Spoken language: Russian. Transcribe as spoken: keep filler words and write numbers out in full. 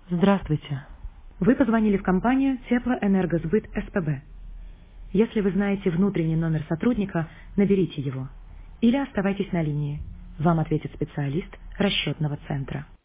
Здравствуйте. Вы позвонили в компанию Теплоэнергосбыт СПБ. Если вы знаете внутренний номер сотрудника, наберите его. Или оставайтесь на линии. Вам ответит специалист расчетного центра.